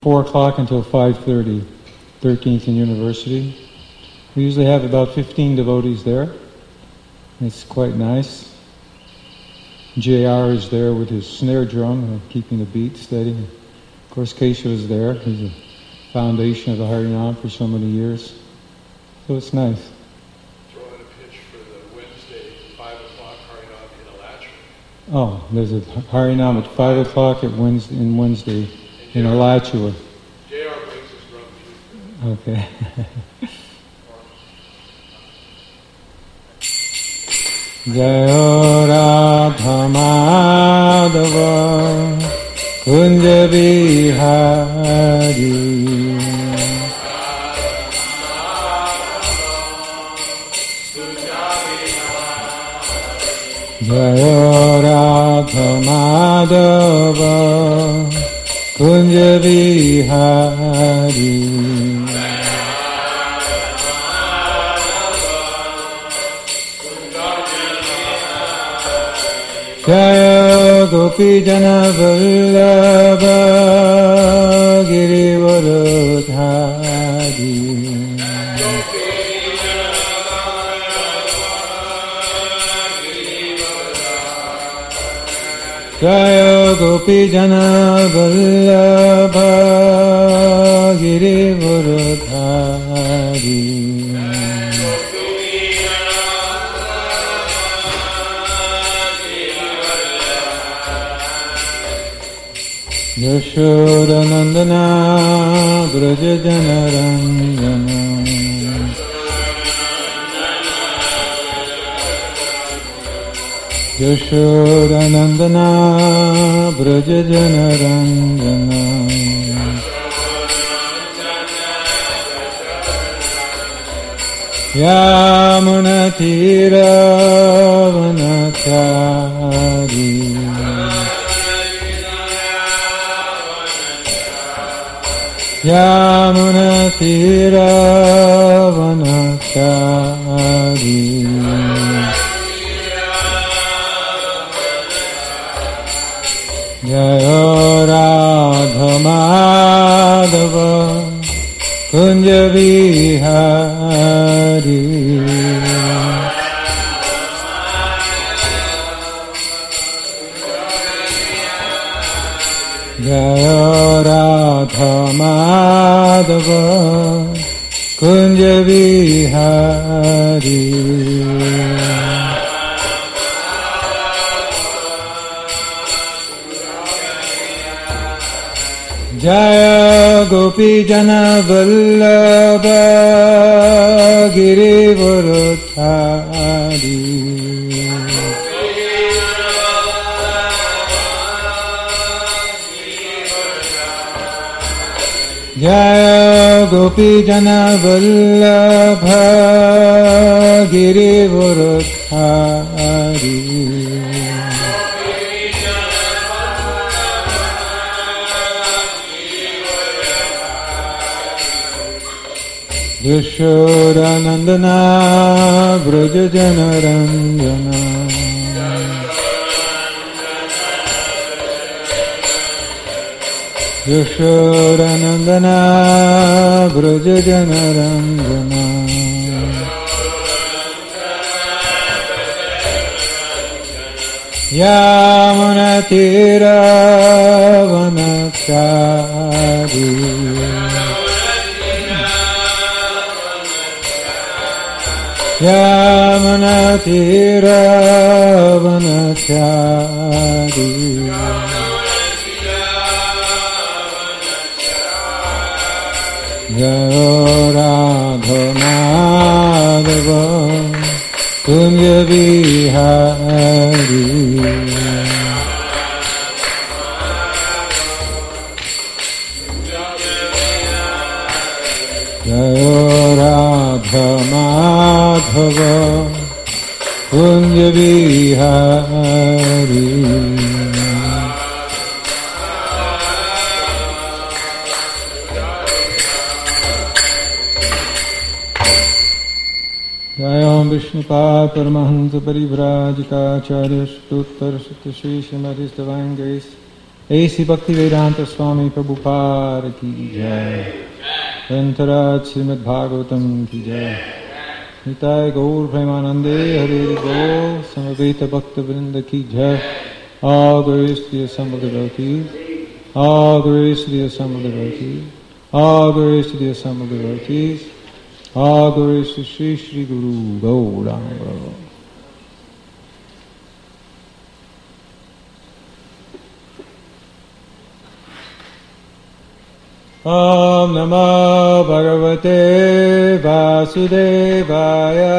4 o'clock until 5:30, 13th and University. We usually have about 15 devotees there. It's quite nice. JR is there with his snare drum, keeping the beat steady. Of course, Keshav is there. He's the foundation of the Harinam for so many years. So it's nice. Throw in a pitch for the Wednesday, 5 o'clock Harinam in Alachua. Oh, there's a Harinam at 5 o'clock at Wednesday in Alachua. JR brings his drum too. Okay. Jayo Radha Madhava Kunja Vihari Jayo Radha Madhava Kunja Vihari Jaya Gopi Jana Vallabha Girivaradhari Jaya Gopi Jana Vallabha Girivaradhari Yashoda Nandana Braja Janarangana Yashoda Nandana Braja Janarangana Yamuna Tira Vanachari Yamuna Tira Vanachari Jaya Radha Madhava Kunja Vihari Jaya Radha Madhava Kunja Vihari Jaya Gopi Jana Vallabha Girivaradhari Jaya Gopi Jana Vallabha Girivaradhari Yashoda Nandana Braja Janarangana Yashoda Nandana Braja Janarangana Yamuna Tira Vanachari Yamuna Tira Vanachari Jaya Radha Madhava Kunja Vihari Jaya Radha Madhava Kunja Vihari Jayam Vishnupad Paramahansa Parivrajika Acharya Stuttar Sutta Shri Srimati Stavangais A.C. Bhaktivedanta Swami Prabhupada ki jai. Antaraj Srimad Bhagavatam ki jai. Nitai Gaur Premanande Hare Gaur Samaveta Bhakta Vrinda ki jai. All grace to the assembled devotees. All grace to the assembled devotees. All grace to the assembled devotees. All grace to Sri Sri Guru Gauranga. Om Namo Bhagavate Vasudevaya.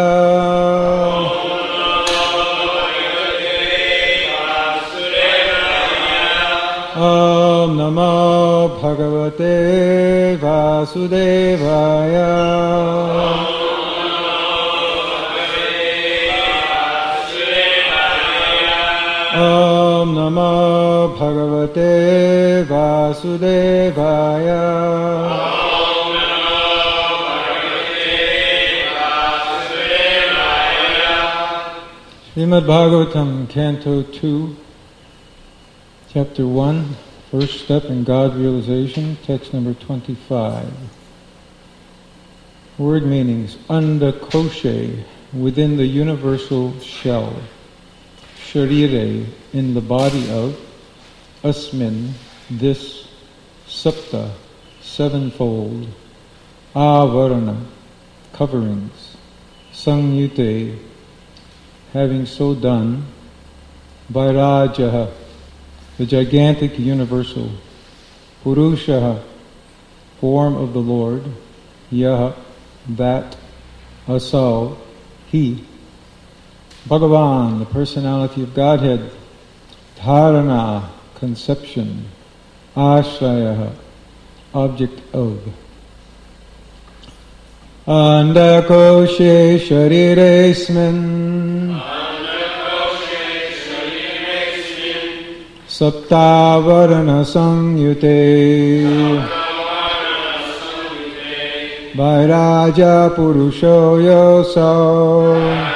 Om Namo Bhagavate Vasudevaya. Om Namo Bhagavate Vasudevaya. Srimad Bhagavatam, Canto 2, Chapter 1, First Step in God Realization, text number 25. Word meanings: Andakoshe, within the universal shell. Sharire, in the body of. Asmin, this. Sapta, sevenfold. Avarana, coverings. Sangyute, having so done. Vairajaha, the gigantic universal. Purushaha, form of the Lord. Yaha, that. Asau, he. Bhagavan, the personality of Godhead. Dharana, conception. Ashraya, object of. Andakoshe shariresmin. Saptavarana sangyute. Vairaja purusho yoso.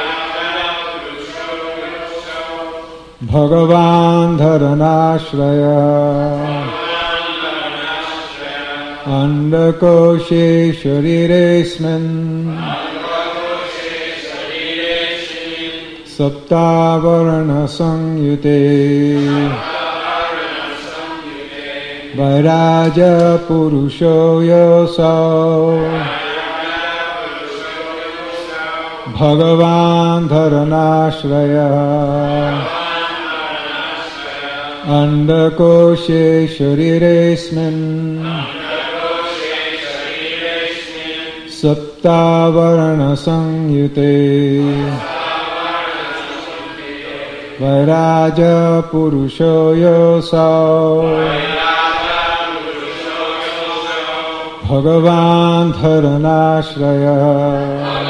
Bhagavan dharanashraya. Andakoshe shariresmin. Saptavarana sangyute. Vairaja purusho yoso. Bhagavan dharanashraya. Andakoshe shariresmin. Saptavarana sangyute. Vairaja purusho yoso. Bhagavan dharanashraya.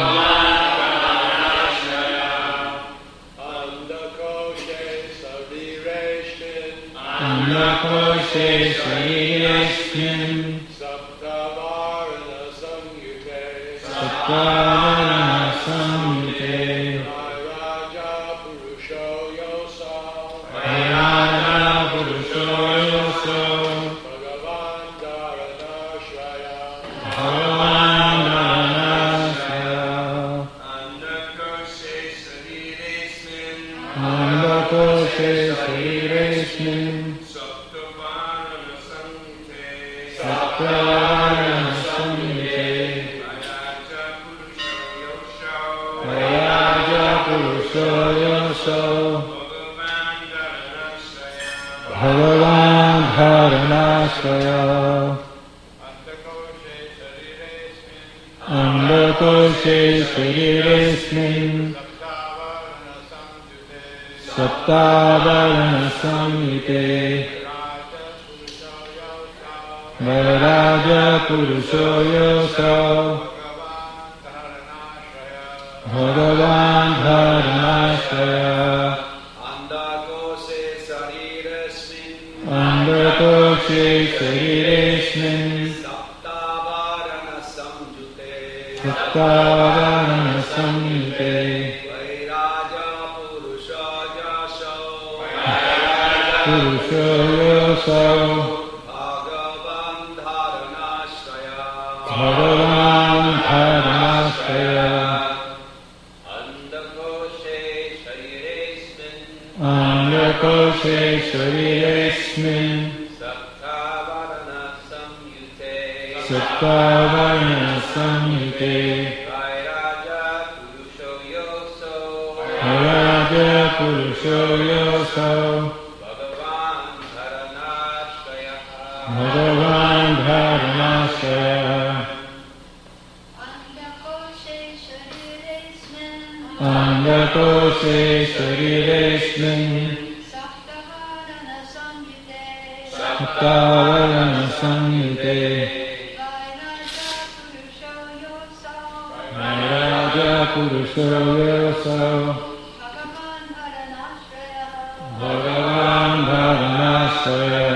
Andakoshe shariresmin. Saptavarana sangyute. Saptavarana sangyute. Vairaja purusho yoso. Vairaja purusho yoso. Bhagavan dharanashraya. Bhagavan dharanashraya. Andakoshe shariresmin. Andakoshe shariresmin. Saptavarana sangyute. Saptavarana sangyute. Vairaja purusho yoso. Bhagavan dharanashraya. Andakoshe shariresmin. Saptavarana sangyute. Vairaja purusho yoso. Bhagavan dharanashraya. Andakoshe shariresmin. Andakoshe shariresmin. Saptavarana samyute. Saptavarana samyute. Vairaja purusho yoso. Purusho yoso. Bhagavan Dharanashraya Andakoshe Shariresmin Saptavarana Samyute Vairaja Purusho Yoso Bhagavan Dharanashraya Andakoshe Shariresmin Saptavarana Samyute Vairaja Purusho Yoso Bhagavan Dharanashraya.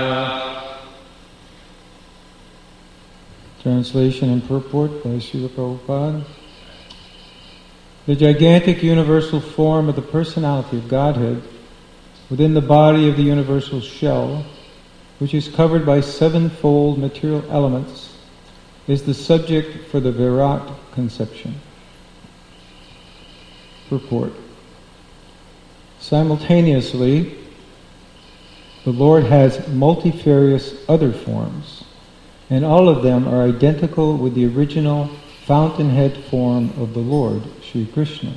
Translation and purport by Srila Prabhupada. The gigantic universal form of the personality of Godhead within the body of the universal shell, which is covered by sevenfold material elements, is the subject for the Virat conception. Purport. Simultaneously, the Lord has multifarious other forms, and all of them are identical with the original fountainhead form of the Lord, Sri Krishna.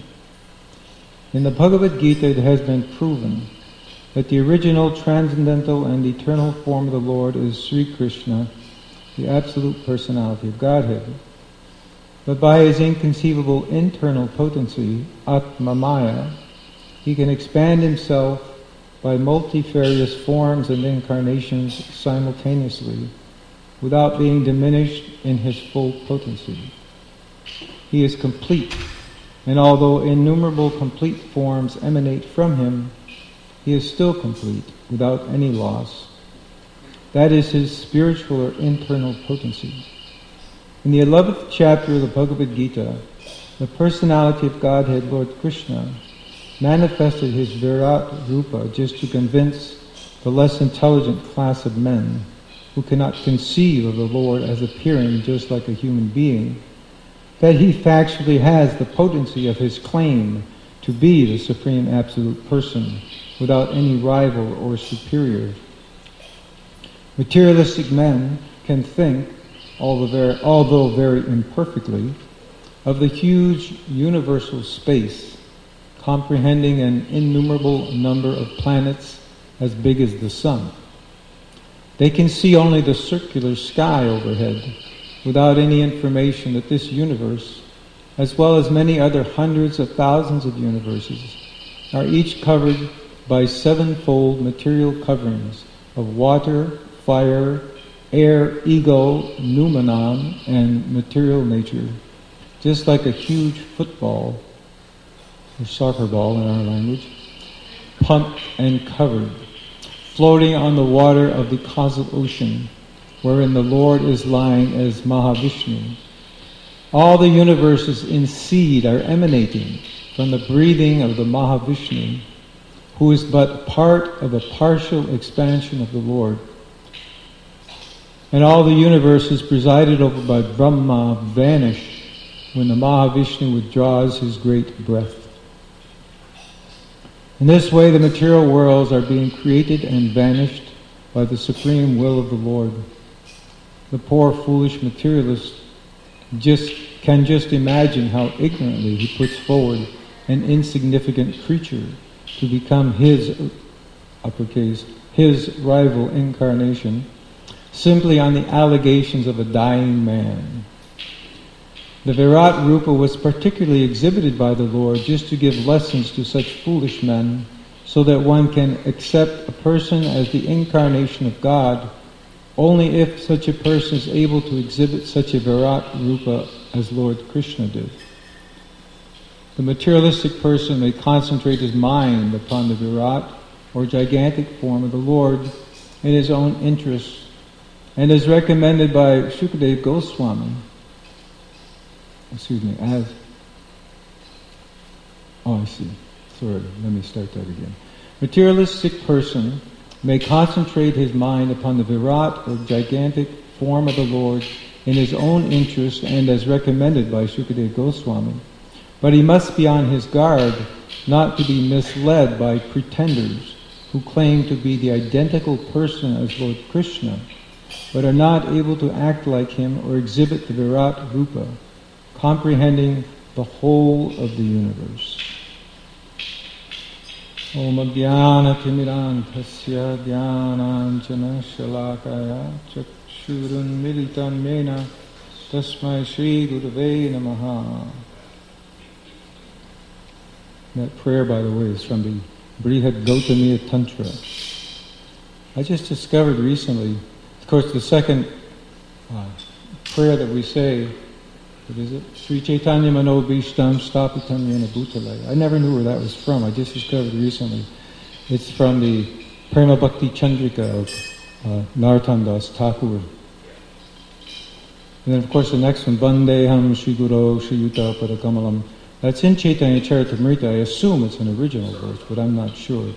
In the Bhagavad Gita, it has been proven that the original transcendental and eternal form of the Lord is Sri Krishna, the absolute personality of Godhead. But by his inconceivable internal potency, Atmamaya, he can expand himself by multifarious forms and incarnations simultaneously, without being diminished in his full potency. He is complete, and although innumerable complete forms emanate from him, he is still complete, without any loss. That is his spiritual or internal potency. In the 11th chapter of the Bhagavad Gita, the personality of Godhead, Lord Krishna, manifested his Virat Rupa just to convince the less intelligent class of men who cannot conceive of the Lord as appearing just like a human being, that he factually has the potency of his claim to be the Supreme Absolute Person without any rival or superior. Materialistic men can think, although very imperfectly, of the huge universal space comprehending an innumerable number of planets as big as the sun. They can see only the circular sky overhead, without any information that this universe, as well as many other hundreds of thousands of universes, are each covered by sevenfold material coverings of water, fire, air, ego, noumenon, and material nature, just like a huge football, or soccer ball in our language, pumped and covered, floating on the water of the causal ocean, wherein the Lord is lying as Mahavishnu. All the universes in seed are emanating from the breathing of the Mahavishnu, who is but part of a partial expansion of the Lord. And all the universes presided over by Brahma vanish when the Mahavishnu withdraws his great breath. In this way, the material worlds are being created and vanished by the supreme will of the Lord. The poor, foolish materialist can just imagine how ignorantly he puts forward an insignificant creature to become his, uppercase, his rival incarnation, simply on the allegations of a dying man. The Virat Rupa was particularly exhibited by the Lord just to give lessons to such foolish men, so that one can accept a person as the incarnation of God only if such a person is able to exhibit such a Virat Rupa as Lord Krishna did. The materialistic person may concentrate his mind upon the Virat or gigantic form of the Lord in his own interests, and as recommended by Shukadeva Goswami, let me start that again. Materialistic person may concentrate his mind upon the Virat or gigantic form of the Lord in his own interest and as recommended by Shukadeva Goswami. But he must be on his guard not to be misled by pretenders who claim to be the identical person as Lord Krishna, but are not able to act like him or exhibit the Virat Rupa, comprehending the whole of the universe. Om Jnana Timirantasya Dhyananjana Shalakaya Chakshurun Militan Mena Tasmai Shri Gurave Namaha. That prayer, by the way, is from the Brihad Gautamiya Tantra. I just discovered recently, of course, the second prayer that we say, what is it? Sri Chaitanya Mano Bhishtam Stapitam Yena Bhutale. I never knew where that was from. I just discovered recently. It's from the Prema Bhakti Chandrika of Narottam Das Thakur. And then, of course, the next one, Vandeham Shri Guru Shri Yuta Padakamalam. That's in Chaitanya Charitamrita. I assume it's an original verse, but I'm not sure.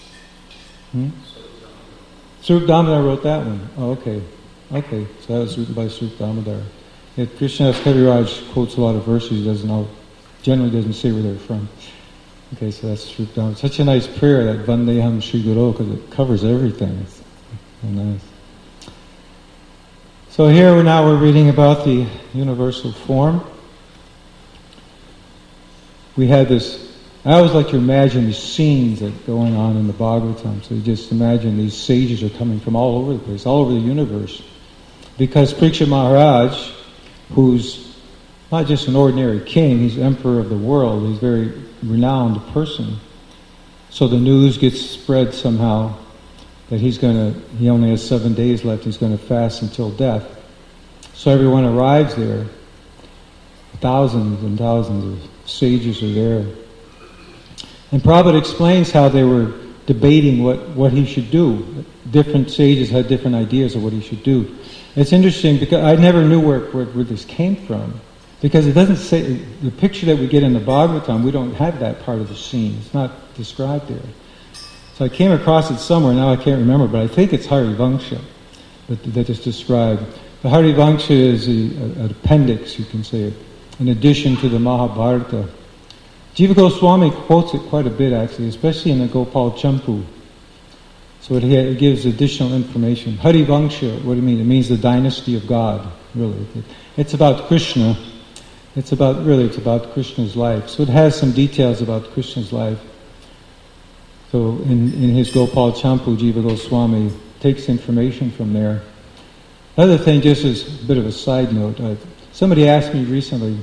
Swarup Damodar wrote that one. Oh, okay. Okay, so that was written by Swarup Damodar. Krishnadas Kaviraj quotes a lot of verses. He generally doesn't say where they're from. Okay, so that's Swarup Damodar. Such a nice prayer, that Vandeham Shri Guru, because it covers everything. It's so nice. So here we're reading about the universal form. We had this, I always like to imagine these scenes that are going on in the Bhagavatam. So you just imagine these sages are coming from all over the place, all over the universe. Because Parikshit Maharaj, who's not just an ordinary king, he's emperor of the world, he's a very renowned person. So the news gets spread somehow that he only has 7 days left, he's going to fast until death. So everyone arrives there. Thousands and thousands of sages are there. And Prabhupada explains how they were debating what he should do. Different sages had different ideas of what he should do. It's interesting because I never knew where this came from. Because it doesn't say, the picture that we get in the Bhagavatam, we don't have that part of the scene. It's not described there. So I came across it somewhere, now I can't remember, but I think it's Harivangsha that is described. The Harivangsha is an appendix, you can say, in addition to the Mahabharata. Jiva Goswami quotes it quite a bit, actually, especially in the Gopal Champu. So it gives additional information. Harivangsha, what do you mean? It means the dynasty of God, really. It's about Krishna. It's about Krishna's life. So it has some details about Krishna's life. So in his Gopal Champu, Jiva Goswami takes information from there. Another thing, just as a bit of a side note, somebody asked me recently,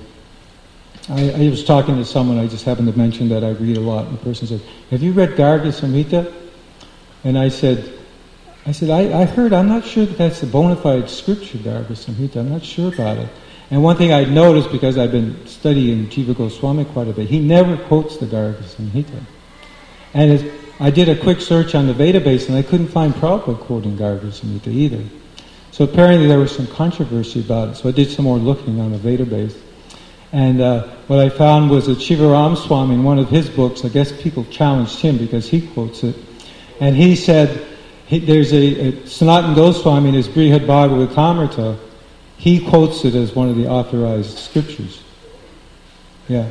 I was talking to someone, I just happened to mention that I read a lot, and the person said, "Have you read Garga Samhita?" And I said, I heard, I'm not sure that that's the bona fide scripture, Garga Samhita, I'm not sure about it. And one thing I'd noticed, because I've been studying Jiva Goswami quite a bit, he never quotes the Garga Samhita. And I did a quick search on the Vedabase, and I couldn't find Prabhupada quoting Garga Samhita either. So apparently there was some controversy about it, so I did some more looking on the Vedabase. And what I found was that Shivaram Swami, in one of his books, I guess people challenged him because he quotes it, and he said, there's a Sanatana Goswami in his Brihad Bhagavatamrita, he quotes it as one of the authorized scriptures. Yeah.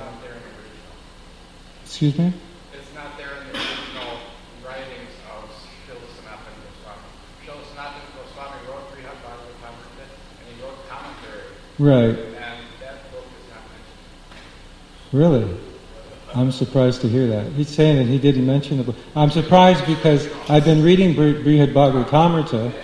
Excuse me? It's not there in the original writings of Srila Sanatana Goswami. Srila Sanatana Goswami wrote Brihad Bhagavatamrita, and he wrote commentary. Right. And that book is not mentioned. Really? I'm surprised to hear that. He's saying that he didn't mention the book. I'm surprised because I've been reading Brihad Bhagavatamrita.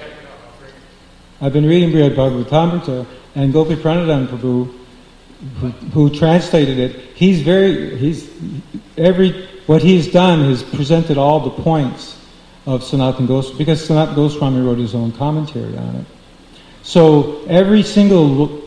And Gopi Pranadhan Prabhu, who translated it, what he's done is presented all the points of Sanatana Goswami, because Sanatana Goswami wrote his own commentary on it. So every single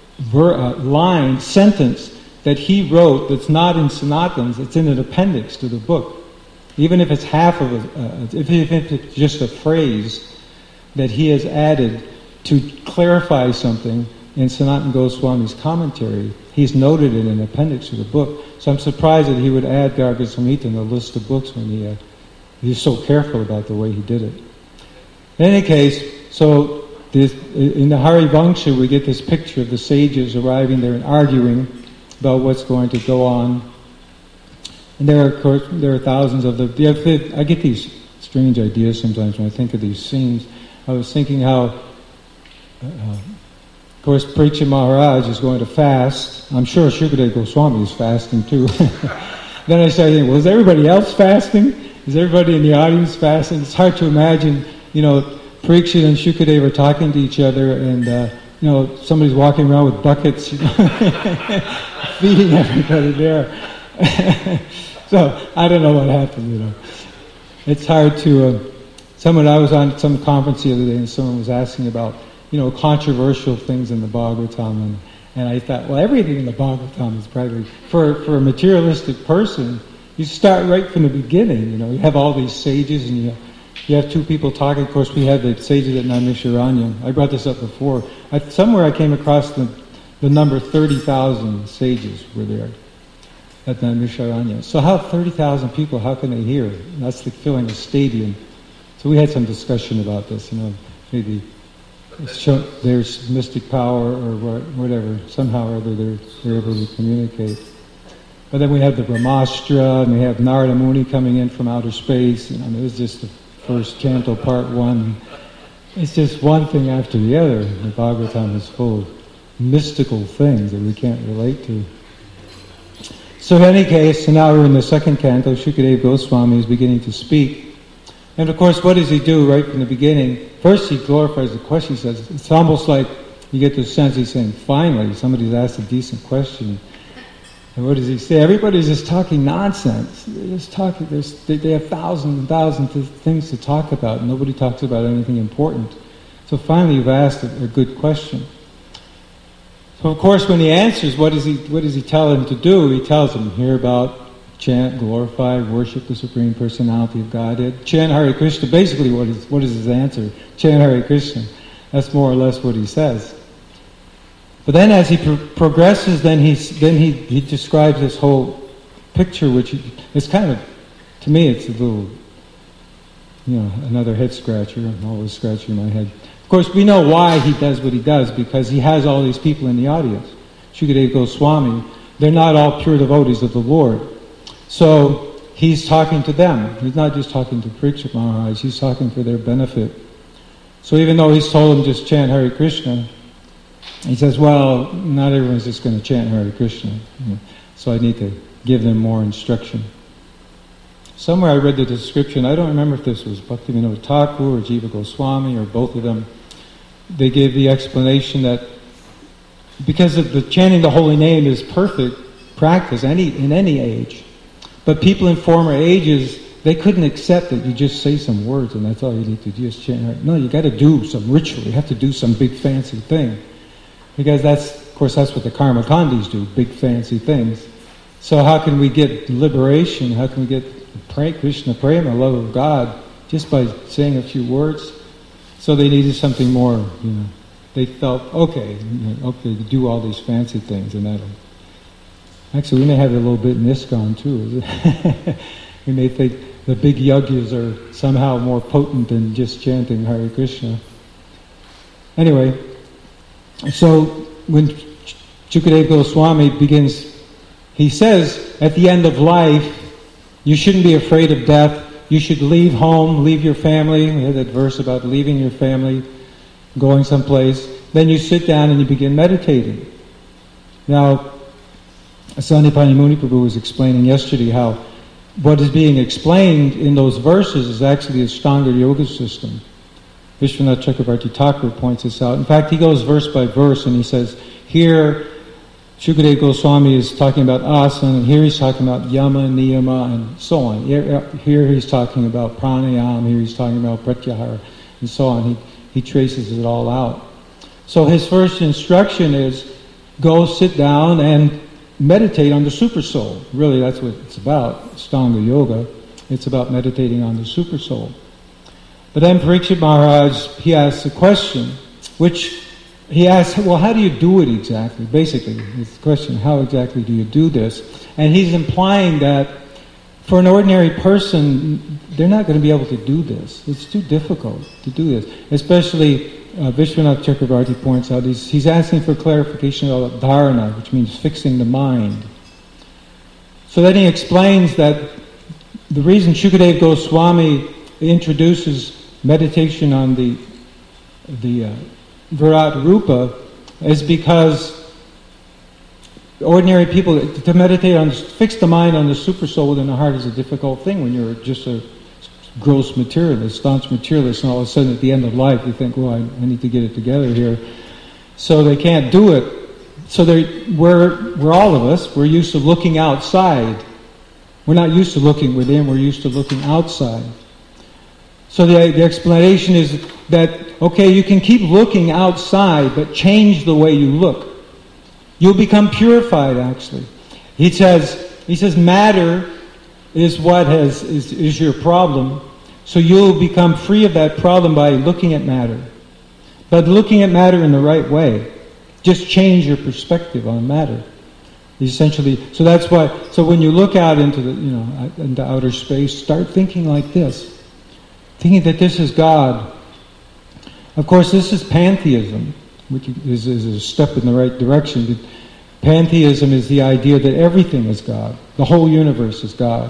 sentence that he wrote that's not in Sanatans, it's in an appendix to the book. Even if it's half of if it's just a phrase that he has added to clarify something in Sanatana Goswami's commentary, he's noted it in an appendix to the book. So I'm surprised that he would add Garga Samhita in the list of books when he's so careful about the way he did it. In any case, so in the Harivangsha we get this picture of the sages arriving there and arguing about what's going to go on. And there are thousands of them. I get these strange ideas sometimes when I think of these scenes. I was thinking how, of course, Parikshit Maharaj is going to fast. I'm sure Shukadeva Goswami is fasting too. Then I started thinking, well, is everybody else fasting? Is everybody in the audience fasting? It's hard to imagine, Parikshit and Shukadeva are talking to each other and, somebody's walking around with buckets, feeding everybody there. So, I don't know what happened, It's hard to... I was on some conference the other day and someone was asking about, controversial things in the Bhagavatam, and I thought, well, everything in the Bhagavatam is probably... For a materialistic person, you start right from the beginning, You have all these sages and you have two people talking. Of course, we have the sages at Naimisharanya. I brought this up before. Somewhere I came across the number 30,000 sages were there at Naimisharanya. So 30,000 people, how can they hear? That's like filling a stadium. So we had some discussion about this, maybe there's mystic power or whatever. Somehow or other they're able to communicate. But then we have the Brahmastra, and we have Narada Muni coming in from outer space. It was just the first canto, part 1. It's just one thing after the other. The Bhagavatam is full of mystical things that we can't relate to. So in any case, now we're in the second canto. Shukadeva Goswami is beginning to speak. And of course, what does he do right from the beginning? First, he glorifies the question. He says, it's almost like you get the sense he's saying, finally, somebody's asked a decent question. And what does he say? Everybody's just talking nonsense. They're just talking. They have thousands and thousands of things to talk about. And nobody talks about anything important. So finally, you've asked a good question. So of course, when he answers, what does he tell him to do? He tells him, hear about, chant, glorify, worship the Supreme Personality of Godhead. Chant Hare Krishna. Basically, what is his answer? Chant Hare Krishna. That's more or less what he says. But then as he progresses, then he describes this whole picture, which is kind of, to me, it's a little, another head scratcher. I'm always scratching my head. Of course, we know why he does what he does, because he has all these people in the audience. Shukadeva Goswami, they're not all pure devotees of the Lord. So he's talking to them. He's not just talking to Parikshit Maharaj, he's talking for their benefit. So even though he's told them just chant Hare Krishna, he says, well, not everyone's just going to chant Hare Krishna. So I need to give them more instruction. Somewhere I read the description, I don't remember if this was Bhaktivinoda Thakur or Jiva Goswami or both of them. They gave the explanation that because of the chanting the holy name is perfect practice in any age, but people in former ages, they couldn't accept that you just say some words and that's all you need to do is chant. No, you got to do some ritual. You have to do some big fancy thing. Because that's what the Karmakandis do, big fancy things. So how can we get liberation? How can we get Krishna Prema, love of God, just by saying a few words? So they needed something more, They felt, okay, do all these fancy things and that'll... Actually, we may have it a little bit in ISKCON too. We may think the big yajnas are somehow more potent than just chanting Hare Krishna. Anyway, so when Shukadeva Goswami begins, he says, at the end of life, you shouldn't be afraid of death. You should leave home, leave your family. We had that verse about leaving your family, going someplace. Then you sit down and you begin meditating. Now, Asandipani Muni Prabhu was explaining yesterday how what is being explained in those verses is actually a Ashtanga yoga system. Vishwanath Chakravarti Thakur points this out. In fact, he goes verse by verse and he says, here Shukadeva Goswami is talking about asana, and here he's talking about yama, niyama, and so on. Here he's talking about pranayama, here he's talking about pratyahara, and so on. He traces it all out. So his first instruction is, go sit down and meditate on the super soul. Really, that's what it's about, Ashtanga Yoga. It's about meditating on the super soul. But then Parikshit Maharaj, he asks a question, which he asks, well, how do you do it exactly? Basically, it's the question, how exactly do you do this? And he's implying that for an ordinary person, they're not going to be able to do this. It's too difficult to do this. Especially, Vishwanath Chakravarti points out, he's asking for clarification about dharana, which means fixing the mind. So then he explains that the reason Shukadeva Goswami introduces meditation on the Virat Rupa is because ordinary people, to meditate fix the mind on the super soul within the heart is a difficult thing when you're just a gross materialist, staunch materialist, and all of a sudden at the end of life you think, well, I need to get it together here. So they can't do it. So we're all of us, we're used to looking outside. We're not used to looking within, we're used to looking outside. So the explanation is that, okay, you can keep looking outside, but change the way you look. You'll become purified, actually. He says matter is what is your problem, so you'll become free of that problem by looking at matter. But looking at matter in the right way. Just change your perspective on matter. Essentially, so that's why. So when you look out into into outer space, start thinking like this, thinking that this is God. Of course, this is pantheism, which is a step in the right direction. Pantheism is the idea that everything is God, the whole universe is God.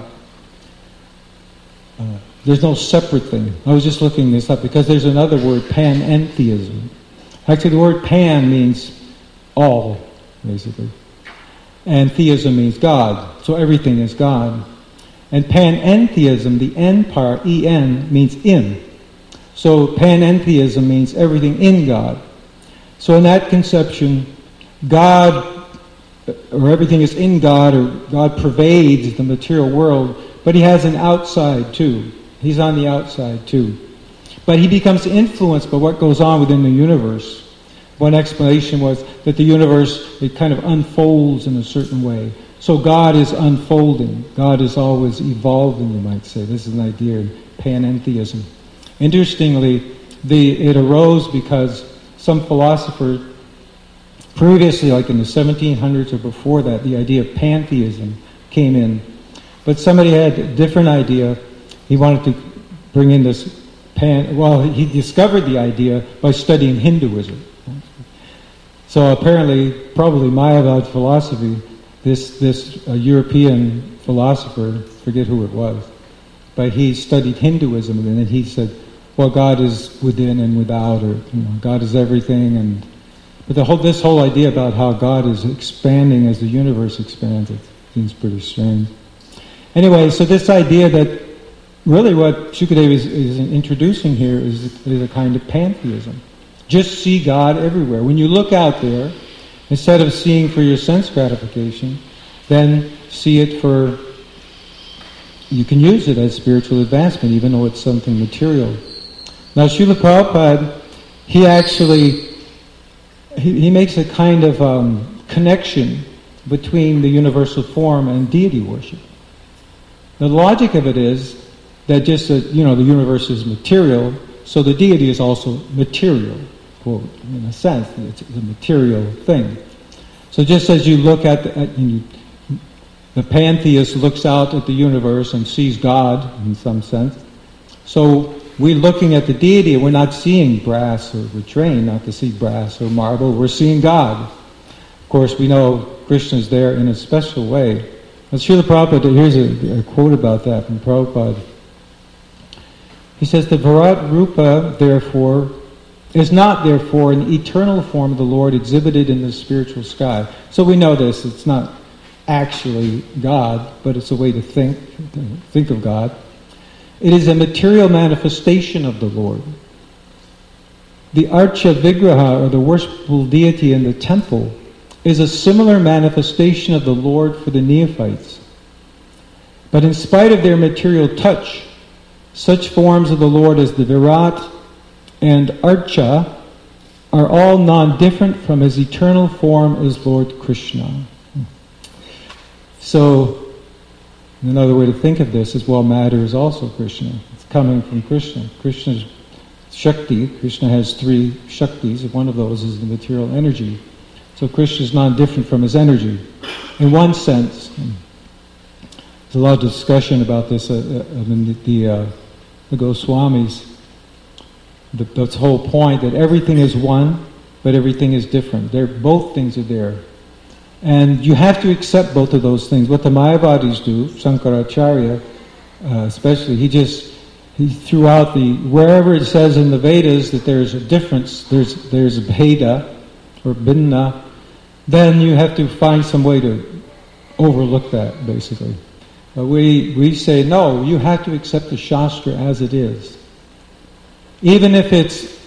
There's no separate thing. I was just looking this up because there's another word, panentheism. Actually, the word pan means all, basically. And theism means God. So everything is God. And panentheism, the N part, E-N, means in. So panentheism means everything in God. So in that conception, God, or everything is in God, or God pervades the material world, but He has an outside too. He's on the outside too. But He becomes influenced by what goes on within the universe. One explanation was that the universe, it kind of unfolds in a certain way. So God is unfolding. God is always evolving, you might say. This is an idea in panentheism. Interestingly, it arose because some philosopher, previously, like in the 1700s or before that, the idea of pantheism came in. But somebody had a different idea. He wanted to bring in this he discovered the idea by studying Hinduism. So apparently, probably Mayavad philosophy, this European philosopher, forget who it was, but he studied Hinduism, and then he said, well, God is within and without, or God is everything, but this whole idea about how God is expanding as the universe expands, it seems pretty strange. Anyway, so this idea that really what Shukadeva is introducing here is a kind of pantheism. Just see God everywhere. When you look out there, instead of seeing for your sense gratification, then see it for, you can use it as spiritual advancement, even though it's something material. Now, Srila Prabhupada, he makes a kind of connection between the universal form and deity worship. Now, the logic of it is that just the universe is material, so the deity is also material. Quote, in a sense, it's a material thing. So just as you look at the pantheist looks out at the universe and sees God in some sense, so we're looking at the deity, we're not seeing brass, or we're trained not to see brass or marble, we're seeing God. Of course, we know Krishna's there in a special way. But Srila Prabhupada, here's a quote about that from Prabhupada. He says, the Virat Rupa, therefore, is not, therefore, an eternal form of the Lord exhibited in the spiritual sky. So we know this, it's not actually God, but it's a way to think of God. It is a material manifestation of the Lord. The Archa Vigraha, or the worshipful deity in the temple, is a similar manifestation of the Lord for the neophytes. But in spite of their material touch, such forms of the Lord as the Virat and Archa are all non-different from His eternal form as Lord Krishna. So, another way to think of this is, well, matter is also Krishna. It's coming from Krishna. Krishna's Shakti, Krishna has three Shaktis, one of those is the material energy. So Krishna is non-different from His energy, in one sense. a lot of discussion about this in the Goswamis. That's the whole point, that everything is one, but everything is different. Both things are there. And you have to accept both of those things. What the Mayavadis do, Shankaracharya especially, he threw out wherever it says in the Vedas that there's a difference, there's a bheda or binna, then you have to find some way to overlook that, basically. But we say, no, you have to accept the Shastra as it is. Even if it's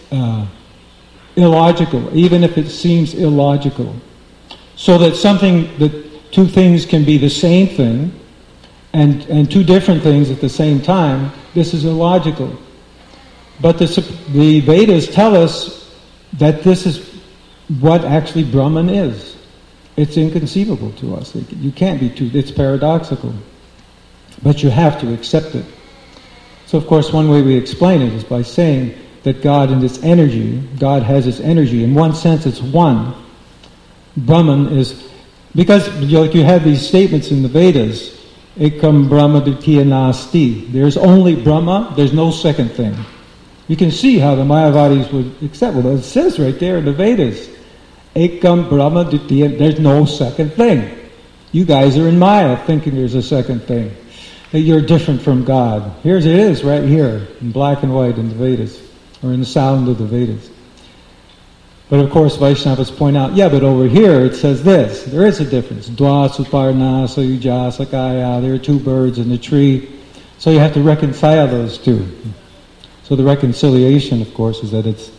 illogical, even if it seems illogical. So that two things can be the same thing, and two different things at the same time, this is illogical. But the Vedas tell us that this is what actually Brahman is. It's inconceivable to us. You can't be it's paradoxical. But you have to accept it. So of course one way we explain it is by saying that God has its energy. In one sense it's one. Brahman is, because you have these statements in the Vedas, Ekam Brahma Dvitiya Nasti. There's only Brahma, there's no second thing. You can see how the Mayavadis would accept it. It says right there in the Vedas, Ekam Brahma Dvitiya, there's no second thing. You guys are in Maya thinking there's a second thing. That you're different from God. Here it is, right here, in black and white in the Vedas, or in the sound of the Vedas. But of course Vaishnavas point out, but over here it says this. There is a difference. Dwa Suparna Sayuja Sakaya. There are two birds in the tree. So you have to reconcile those two. So the reconciliation, of course, is that it's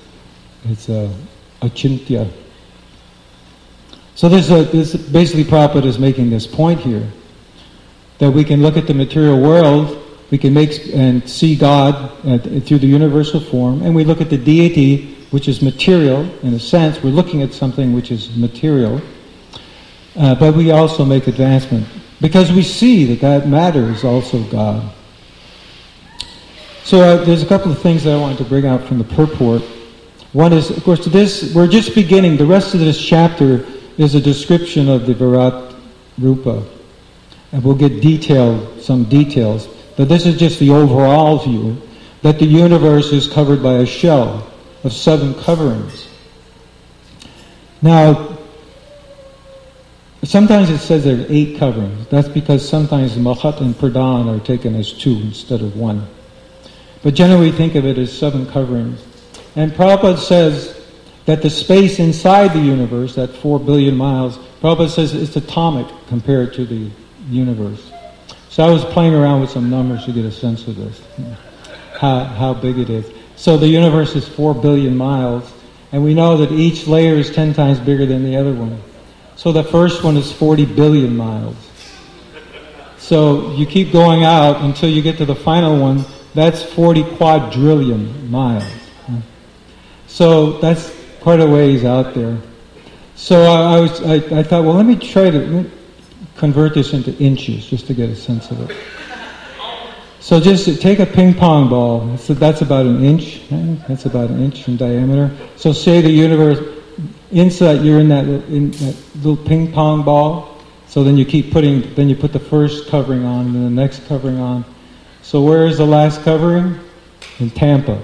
achintya. So this basically Prabhupada is making this point here. That we can look at the material world, we can and see God through the universal form, and we look at the deity, which is material, in a sense. We're looking at something which is material, but we also make advancement, because we see that matter is also God. So there's a couple of things that I wanted to bring out from the purport. One is, of course, we're just beginning. The rest of this chapter is a description of the Virat Rupa. And we'll get some details. But this is just the overall view, that the universe is covered by a shell of 7 coverings. Now, sometimes it says there are 8 coverings. That's because sometimes Mahat and Pradhan are taken as 2 instead of 1. But generally we think of it as 7 coverings. And Prabhupada says that the space inside the universe, that 4 billion miles, Prabhupada says it's atomic compared to the universe. So I was playing around with some numbers to get a sense of this, how big it is. So the universe is 4 billion miles, and we know that each layer is 10 times bigger than the other one. So the first one is 40 billion miles. So you keep going out until you get to the final one, that's 40 quadrillion miles. So that's quite a ways out there. So I thought, well, let me try to convert this into inches just to get a sense of it. So just take a ping pong ball. So that's about an inch. That's about an inch in diameter. So say the universe, inside you're in that little ping pong ball. So then you put the first covering on and then the next covering on. So where is the last covering? In Tampa.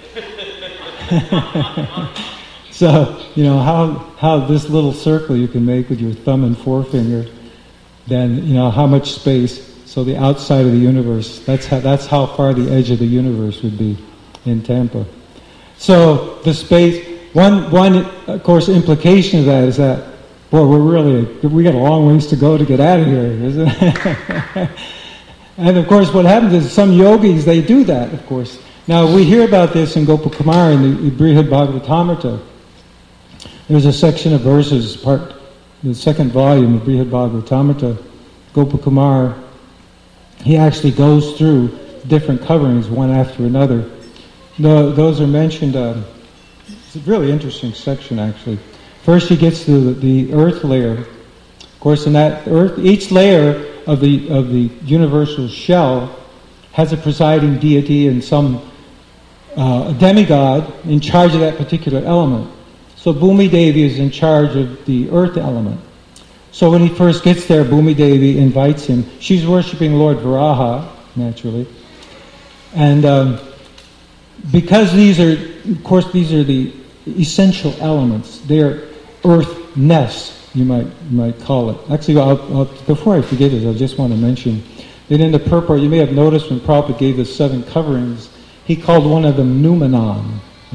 So, how this little circle you can make with your thumb and forefinger, then, how much space. So the outside of the universe, that's how far the edge of the universe would be in Tampa. So the space, one of course implication of that is that, boy, we got a long ways to go to get out of here, isn't it? And of course what happens is some yogis, they do that, of course. Now we hear about this in Gopakumara in the Brihad Bhagavatamrita. There's a section of verses, the second volume of Brihad Bhagavatamrita, Gopakumara, he actually goes through different coverings one after another. Those are mentioned, it's a really interesting section actually. First he gets to the earth layer. Of course in that earth, each layer of the universal shell has a presiding deity and some demigod in charge of that particular element. So Bhumi Devi is in charge of the earth element. So when he first gets there, Bhumi Devi invites him. She's worshipping Lord Varaha, naturally. And because these are the essential elements. They're earth-ness, you might call it. Actually, before I forget it, I just want to mention that in the purport, you may have noticed when Prabhupada gave the 7 coverings, he called one of them Numanan.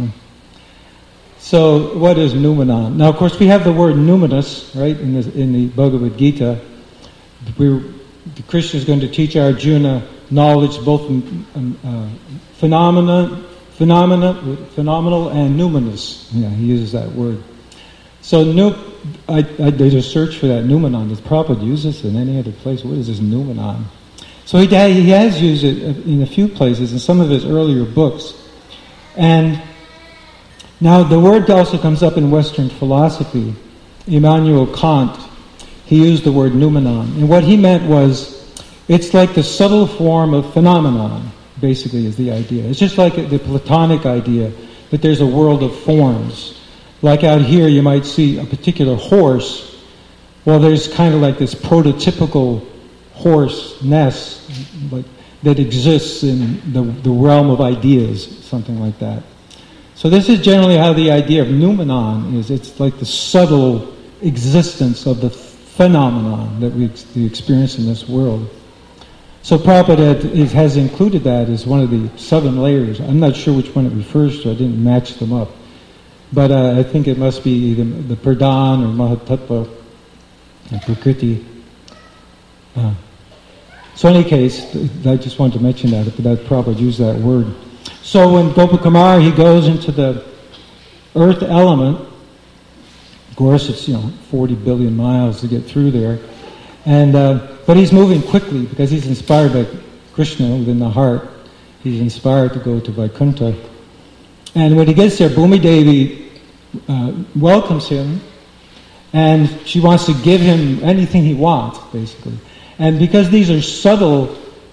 So, what is Numanan? Now, of course, we have the word numinous, right, in the Bhagavad Gita. Krishna is going to teach Arjuna knowledge both phenomenal and numinous. Yeah, he uses that word. So, I did a search for that Numanan. Does Prabhupada use this in any other place? What is this Numanan? So he has used it in a few places in some of his earlier books. And now the word also comes up in Western philosophy. Immanuel Kant, he used the word noumenon. And what he meant was, it's like the subtle form of phenomenon, basically, is the idea. It's just like the Platonic idea that there's a world of forms. Like out here, you might see a particular horse. Well, there's kind of like this prototypical horse-ness that exists in the realm of ideas, something like that. So this is generally how the idea of noumenon is. It's like the subtle existence of the phenomenon that we experience in this world. So Prabhupada has included that as one of the 7 layers. I'm not sure which one it refers to. I didn't match them up. But I think it must be the Pradhan or Mahatattva and Prakriti. So in any case, I just wanted to mention that Prabhupada used that word. So when Gopakumar, he goes into the earth element, of course it's 40 billion miles to get through there, and but he's moving quickly because he's inspired by Krishna within the heart. He's inspired to go to Vaikuntha. And when he gets there, Bhumi Devi welcomes him, and she wants to give him anything he wants, basically. And because these are subtle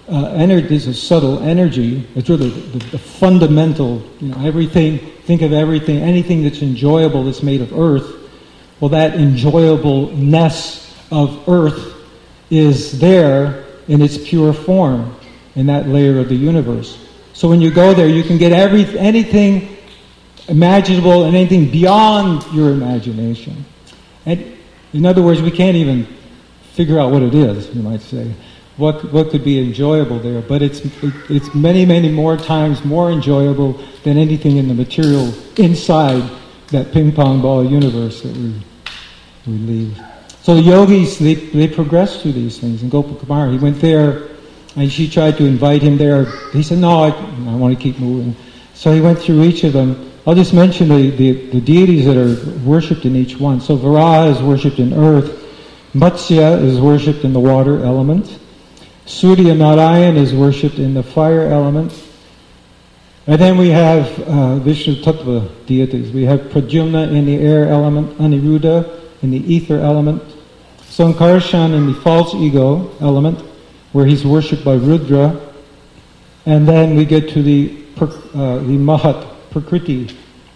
energy, it's really the fundamental, everything, think of everything, anything that's enjoyable that's made of earth, well, that enjoyableness of earth is there in its pure form, in that layer of the universe. So when you go there, you can get anything imaginable and anything beyond your imagination. And in other words, we can't even figure out what it is, you might say. What could be enjoyable there? But it's many, many more times more enjoyable than anything in the material inside that ping pong ball universe that we leave. So the yogis, they progress through these things. And Gopakumar, he went there, and she tried to invite him there. He said, no, I want to keep moving. So he went through each of them. I'll just mention the deities that are worshipped in each one. So Varaha is worshipped in earth. Matsya is worshipped in the water element. Surya Narayan is worshipped in the fire element. And then we have Vishnu Tattva deities. We have Pradyumna in the air element, Aniruddha in the ether element, Sankarshan in the false ego element, where he's worshipped by Rudra. And then we get to the Mahat, Prakriti.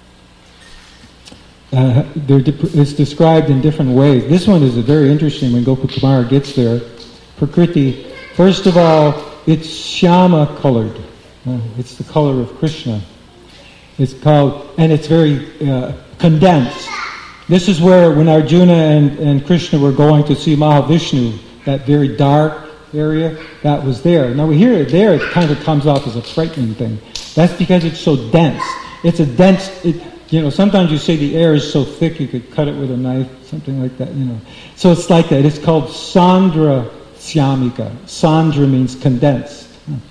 It's described in different ways. This one is very interesting when Gopakumar gets there. Prakriti, first of all, it's Shyama colored. It's the color of Krishna. It's called, and it's very condensed. This is where when Arjuna and Krishna were going to see Mahavishnu, that very dark area, that was there. Now we hear it there, it kind of comes off as a frightening thing. That's because it's so dense. It's a dense, sometimes you say the air is so thick you could cut it with a knife, something like that, So it's like that. It's called Sandra Syamika. Sandra means condensed.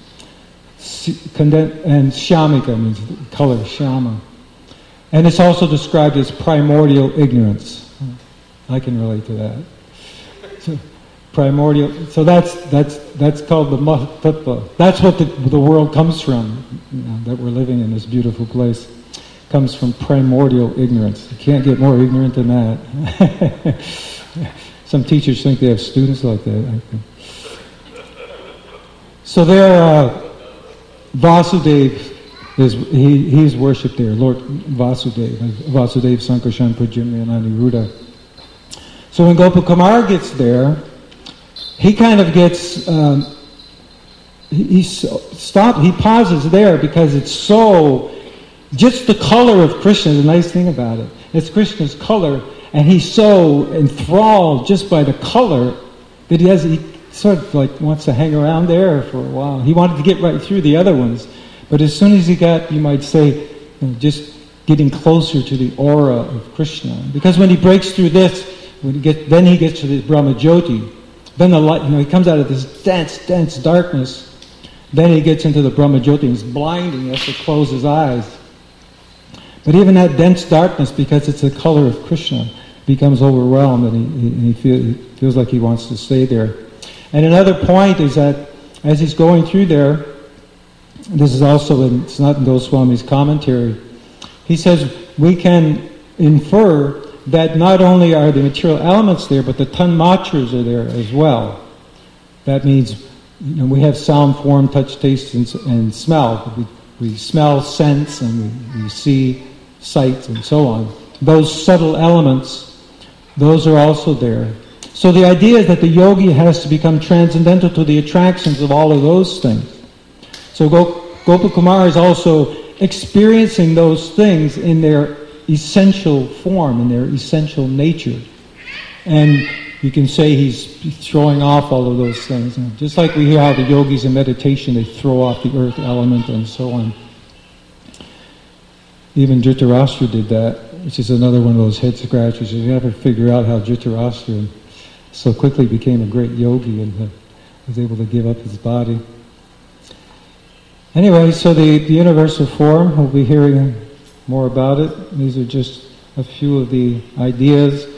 And Shamika means color, Shama. And it's also described as primordial ignorance. I can relate to that. So, primordial. So that's called the Mahatattva. That's what the world comes from. That we're living in this beautiful place comes from primordial ignorance. You can't get more ignorant than that. Some teachers think they have students like that. So there, Vasudeva he's worshipped there. Lord Vasudeva Sankarshan Pradyumna and Aniruddha. So when Gopakumar gets there, he kind of gets, he pauses there because it's so, just the color of Krishna is a nice thing about it. It's Krishna's color, and he's so enthralled just by the color that he sort of like wants to hang around there for a while. He wanted to get right through the other ones, but as soon as he got, you might say, just getting closer to the aura of Krishna. Because when he breaks through this, then he gets to the Brahmajyoti. Then the light, he comes out of this dense darkness. Then he gets into the Brahmajyoti and he's blinding. He has to close his eyes. But even that dense darkness, because it's the color of Krishna, becomes overwhelmed, and he feels like he wants to stay there. And another point is that as he's going through there, this is also it's not in Goswami's commentary, he says we can infer that not only are the material elements there, but the tanmatras are there as well. That means we have sound, form, touch, taste, and smell. We smell, sense, and we see, sight, and so on. Those subtle elements, those are also there. So the idea is that the yogi has to become transcendental to the attractions of all of those things. So Gopakumar is also experiencing those things in their essential form, in their essential nature. And you can say he's throwing off all of those things. And just like we hear how the yogis in meditation, they throw off the earth element and so on. Even Dhritarashtra did that, which is another one of those head scratchers. You never figure out how Dhritarashtra so quickly became a great yogi and was able to give up his body. Anyway, so the universal form, we'll be hearing more about it. These are just a few of the ideas.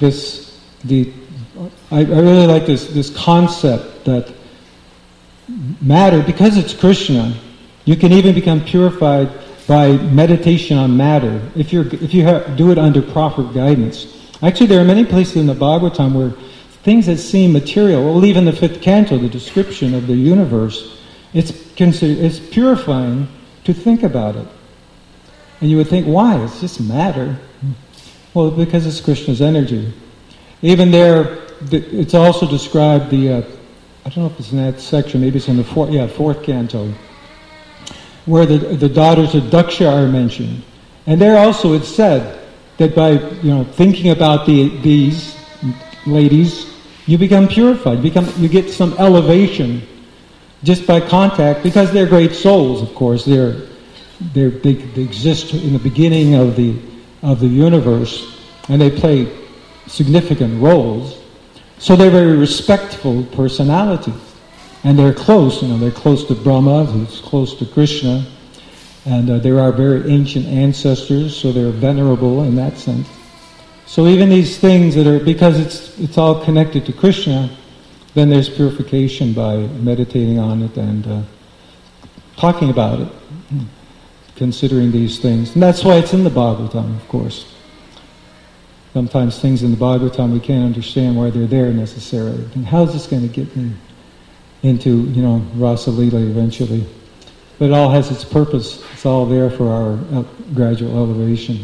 I really like this concept that matter, because it's Krishna, you can even become purified by meditation on matter if you do it under proper guidance. Actually, there are many places in the Bhagavatam where things that seem material, well, even the 5th canto, the description of the universe, it's purifying to think about it. And you would think, why? It's just matter. Well, because it's Krishna's energy. Even there, it's also described I don't know if it's in that section, maybe it's in the 4th canto, where the daughters of Daksha are mentioned. And there also it's said that by thinking about these ladies, you become purified. You get some elevation just by contact, because they're great souls, of course. They exist in the beginning of the universe, and they play significant roles. So they're very respectful personalities, and they're close. They're close to Brahma, who's close to Krishna, and there are very ancient ancestors, so they're venerable in that sense. So even these things that are, because it's all connected to Krishna, then there's purification by meditating on it and talking about it, considering these things. And that's why it's in the Bhagavatam, of course. Sometimes things in the Bhagavatam we can't understand why they're there necessarily. And how's this going to get me into, Rasa Lila eventually? But it all has its purpose. It's all there for our gradual elevation.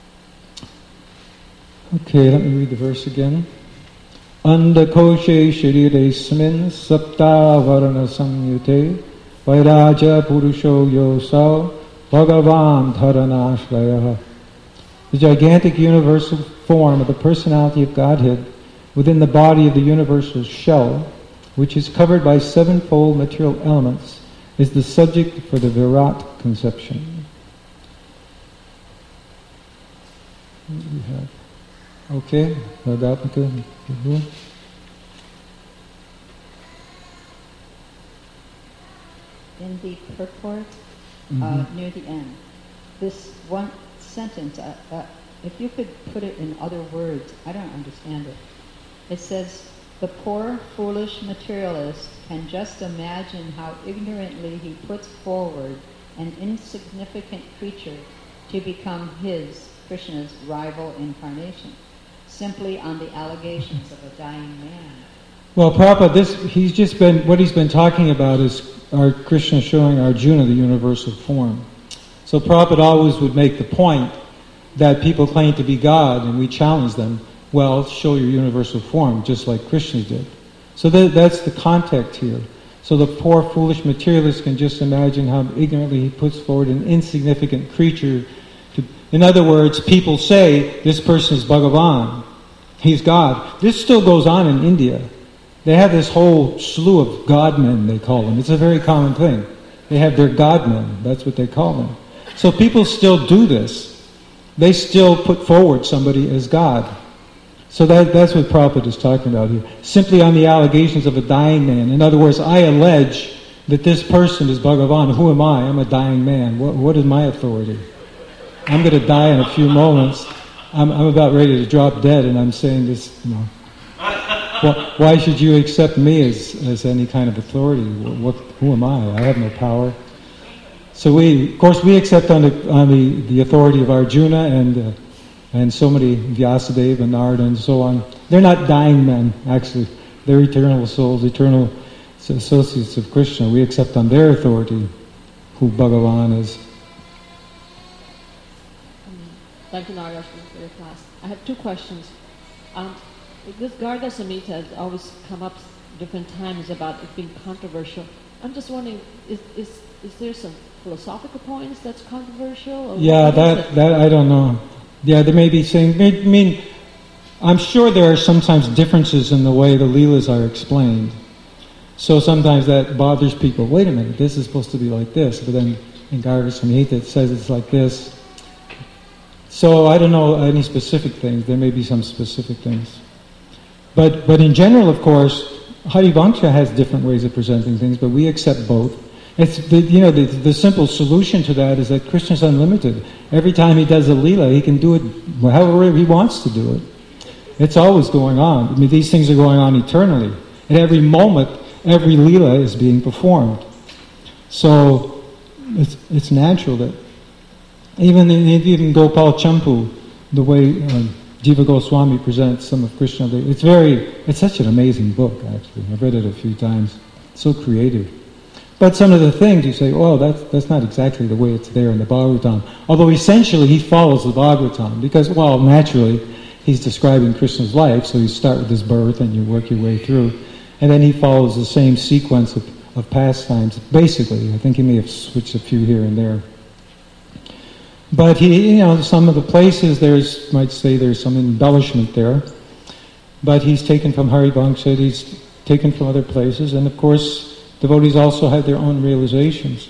Okay, let me read the verse again. Andakoshe shiriresmin sapta varana samyute vairaja purusho yosau bhagavan dharanashraya. The gigantic universal form of the personality of Godhead within the body of the universal shell, which is covered by 7-fold material elements, is the subject for the Virat conception. What do we have? Okay, in the purport near the end, this one sentence, if you could put it in other words, I don't understand it. It says, the poor, foolish materialist can just imagine how ignorantly he puts forward an insignificant creature to become his, Krishna's, rival incarnation, simply on the allegations of a dying man. Well, Prabhupada, what he's been talking about is our Krishna showing Arjuna the universal form. So Prabhupada always would make the point that people claim to be God, and we challenge them. well, show your universal form, just like Krishna did. So that's the context here. So the poor, foolish materialist can just imagine how ignorantly he puts forward an insignificant creature. In other words, people say, this person is Bhagavan. He's God. This still goes on in India. They have this whole slew of godmen, they call them. It's a very common thing. They have their godmen. That's what they call them. So people still do this. They still put forward somebody as God. So that's what Prabhupada is talking about here. Simply on the allegations of a dying man. In other words, I allege that this person is Bhagavan. Who am I? I'm a dying man. What is my authority? I'm going to die in a few moments. I'm about ready to drop dead, and I'm saying this, why should you accept me as any kind of authority? Who am I? I have no power. So we accept on the authority of Arjuna and so many Vyasadeva and Narada and so on. They're not dying men, actually. They're eternal souls, eternal associates of Krishna. We accept on their authority who Bhagavan is. Thank you, Narada, for your class. I have two questions. This Garga Samhita has always come up different times about it being controversial. I'm just wondering, is there some philosophical points that's controversial? Or yeah, that I don't know. Yeah, there may be saying. I mean, I'm sure there are sometimes differences in the way the Leelas are explained. So sometimes that bothers people. Wait a minute, this is supposed to be like this, but then in Garga Samhita it says it's like this. So I don't know any specific things. There may be some specific things. But in general, of course, Harivancha has different ways of presenting things, but we accept both. It's the simple solution to that is that Krishna's unlimited. Every time he does a Leela, he can do it however he wants to do it. It's always going on. I mean, these things are going on eternally. At every moment, every Leela is being performed. So it's natural that even Gopal Champu, the way Jiva Goswami presents some of Krishna, it's such an amazing book, actually. I've read it a few times. So creative. But some of the things you say, oh, that's not exactly the way it's there in the Bhagavatam. Although essentially he follows the Bhagavatam because, well, naturally he's describing Krishna's life, so you start with his birth and you work your way through. And then he follows the same sequence of pastimes. Basically, I think he may have switched a few here and there. But some of the places might say there's some embellishment there. But he's taken from Harivancha, he's taken from other places, and of course devotees also have their own realizations.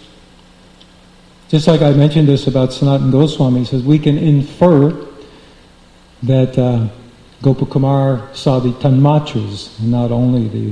Just like I mentioned this about Sanatana Goswami, he says we can infer that Gopakumar saw the Tanmatras, and not only the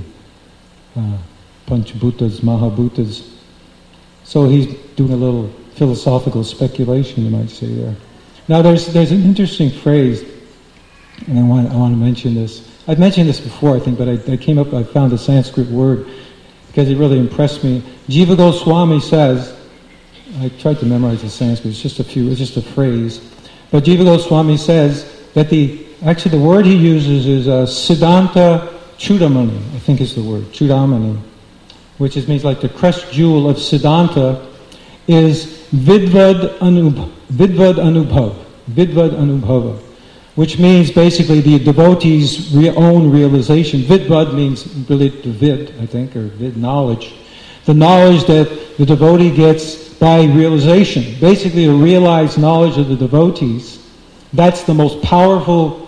Panchabhutas, Mahabhutas. So he's doing a little philosophical speculation, you might say there. Now there's an interesting phrase, and I want to mention this. I've mentioned this before, I think, but I found a Sanskrit word because it really impressed me. Jiva Goswami says, I tried to memorize the Sanskrit, it's just a phrase, but Jiva Goswami says that the word he uses is Siddhanta Chudamani, I think is the word, Chudamani, which means like the crest jewel of Siddhanta is Vidvad Anubhava, which means basically the devotee's own realization. Vidvad means related to vid, I think, or vid, knowledge. The knowledge that the devotee gets by realization. Basically a realized knowledge of the devotees. That's the most powerful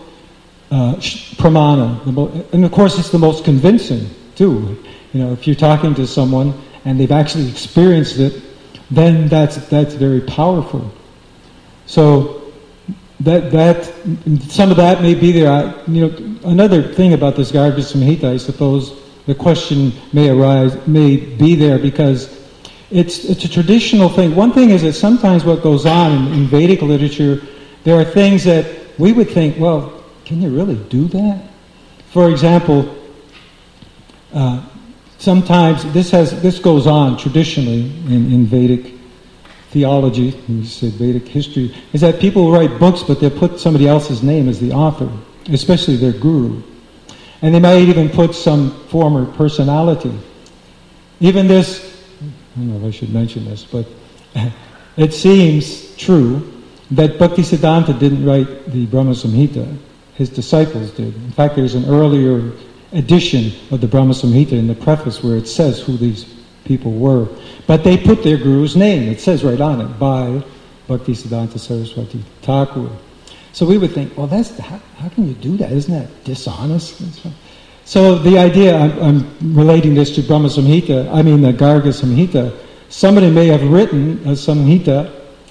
pramana. And of course it's the most convincing too. If you're talking to someone and they've actually experienced it, then that's very powerful. So that some of that may be there. Another thing about this Garga Samhita, I suppose the question may be there because it's a traditional thing. One thing is that sometimes what goes on in Vedic literature, there are things that we would think, well, can you really do that? For example, sometimes this goes on traditionally in Vedic theology, you said Vedic history, is that people write books but they'll put somebody else's name as the author, especially their guru. And they might even put some former personality. Even this, I don't know if I should mention this, but it seems true that Bhaktisiddhanta didn't write the Brahma Samhita, his disciples did. In fact, there's an earlier edition of the Brahma Samhita in the preface where it says who these people were. But they put their guru's name. It says right on it, by Bhaktisiddhanta Saraswati Thakur. So we would think, well, how can you do that? Isn't that dishonest? So the idea, I'm relating this to Brahma Samhita, the Garga Samhita. Somebody may have written a Samhita,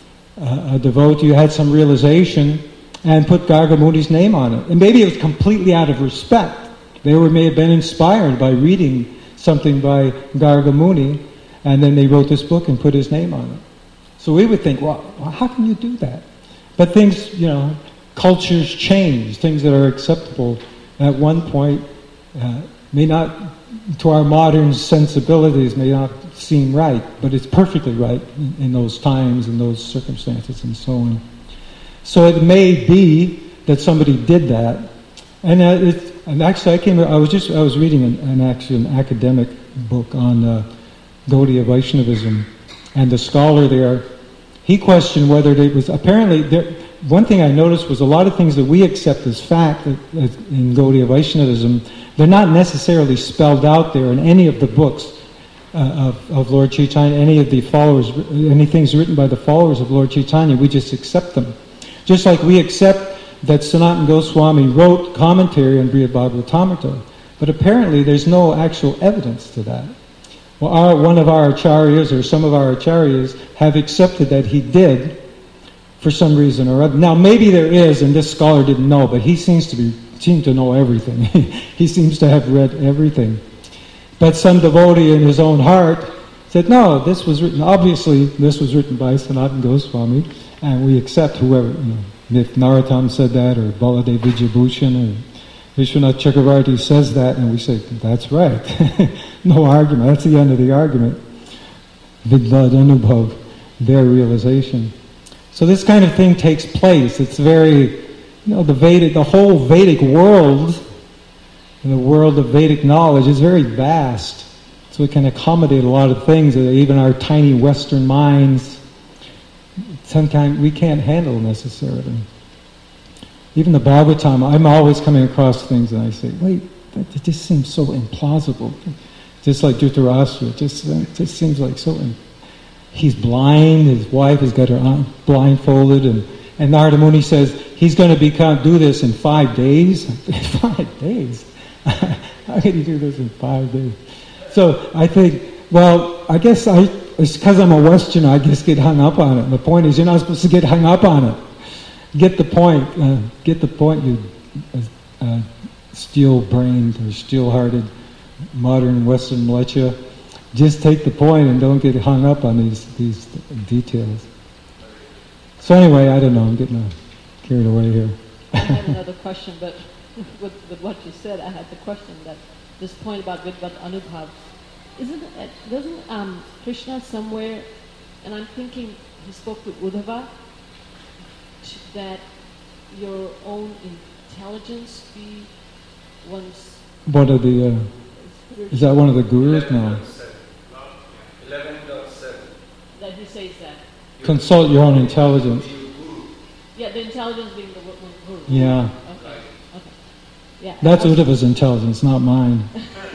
a devotee who had some realization, and put Garga Muni's name on it. And maybe it was completely out of respect. They may have been inspired by reading something by Garga Muni, and then they wrote this book and put his name on it. So we would think, well, how can you do that? But things, cultures change. Things that are acceptable at one point may not, to our modern sensibilities, may not seem right, but it's perfectly right in those times, in those circumstances, and so on. So it may be that somebody did that, and actually I was reading an academic book on Gaudiya Vaishnavism, and the scholar there, he questioned whether it was apparently there. One thing I noticed was a lot of things that we accept as fact in Gaudiya Vaishnavism, they're not necessarily spelled out there in any of the books of Lord Chaitanya, any of the followers, any things written by the followers of Lord Chaitanya. We just accept them. Just like we accept that Sanatana Goswami wrote commentary on Brihad Bhagavatamrita, but apparently there's no actual evidence to that. Well, one of our acharyas, or some of our acharyas, have accepted that he did for some reason or other. Now, maybe there is, and this scholar didn't know, but he seemed to know everything. He seems to have read everything. But some devotee in his own heart said, no, obviously this was written by Sanatana Goswami, and we accept whoever, if Narottam said that, or Baladev Vijayabhushan, or Vishwanath Chakravarti says that, and we say, that's right. No argument. That's the end of the argument. Vidvad Anubhav, their realization. So this kind of thing takes place. It's very, the whole Vedic world, and the world of Vedic knowledge is very vast. So it can accommodate a lot of things that even our tiny Western minds, sometimes we can't handle necessarily. Even the Bhagavatam, I'm always coming across things and I say, wait, it just seems so implausible. Just like Dhritarashtra, it just seems like so... He's blind, his wife has got her blindfolded, and Narada Muni says, he's going to do this in 5 days? 5 days? How can he do this in 5 days? So I think, I guess it's because I'm a Westerner, I just get hung up on it. And the point is, you're not supposed to get hung up on it. Get the point, you steel-brained or steel-hearted modern Western militia. Just take the point and don't get hung up on these details. So anyway, I don't know, I'm getting carried away here. I had another question, but with what you said, I had the question that this point about Vidvat Anubhav, doesn't Krishna somewhere, and I'm thinking he spoke with Uddhava, that your own intelligence be one's... What are the... is that one of the gurus? No. 11.7. That he says that. Consult your own intelligence. Yeah, the intelligence being the guru. Yeah. Okay. Yeah. That's Uddhava's intelligence, not mine.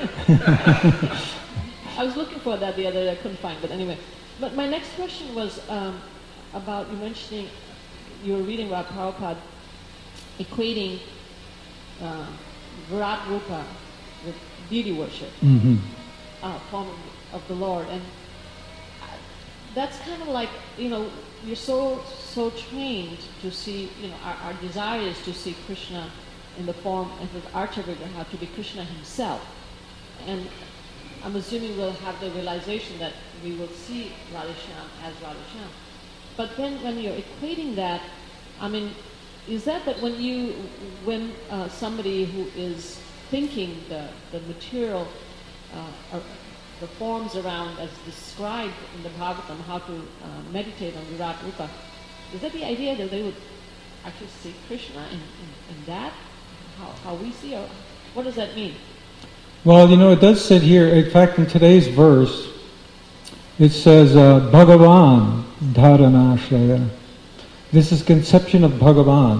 I was looking for that the other day, I couldn't find, but anyway. But my next question was about you mentioning, you were reading about Prabhupada equating Virat Rupa with deity worship, form of the Lord, and that's kind of like, you're so trained to see, our desire is to see Krishna in the form of the Archa-Vigraha, to be Krishna himself. And I'm assuming we'll have the realization that we will see Radheshyam as Radheshyam. But then when you're equating that, is that when somebody who is thinking the material, the forms around as described in the Bhagavatam, how to meditate on Virat Rupa, is that the idea that they would actually see Krishna in that? How we see, or what does that mean? Well, it does say here, in fact, in today's verse, it says, Bhagavan Dharanashraya. This is conception of Bhagavan.